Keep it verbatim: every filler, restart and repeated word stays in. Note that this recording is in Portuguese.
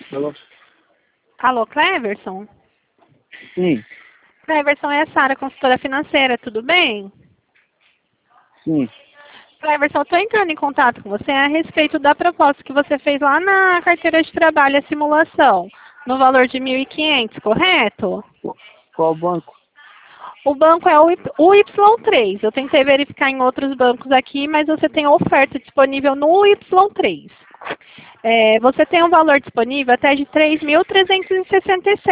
Alô? Alô, Cleverson? Sim, Cleverson, é a Sara, consultora financeira, tudo bem? sim. Cleverson, eu estou entrando em contato com você a respeito da proposta que você fez lá na carteira de trabalho, a simulação, no valor de mil e quinhentos, correto? Qual banco? O banco é o Y três. Eu tentei verificar em outros bancos aqui, mas você tem oferta disponível no Y três. É, você tem um valor disponível até de três mil trezentos e sessenta e sete.